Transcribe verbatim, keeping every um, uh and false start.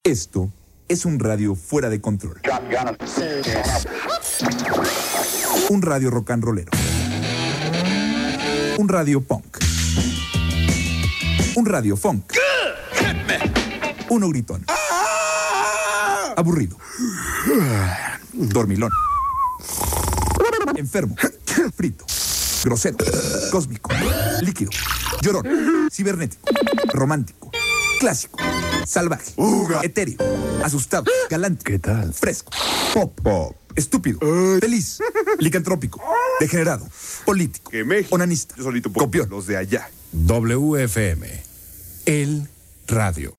Esto es un radio fuera de control. Un radio rock and rollero. Un radio punk. Un radio funk. Uno gritón. Aburrido. Dormilón. Enfermo. Frito. Grosero. Cósmico. Líquido. Llorón. Cibernético. Romántico. Clásico. Salvaje. Uga. Etéreo. Asustado. Galante. ¿Qué tal? Fresco. Pop. Pop. Estúpido. Ay. Feliz. Licantrópico. Degenerado. Político. Que México. Onanista. Yo solito puedo. Copión. Los de allá. W F M. El Radio.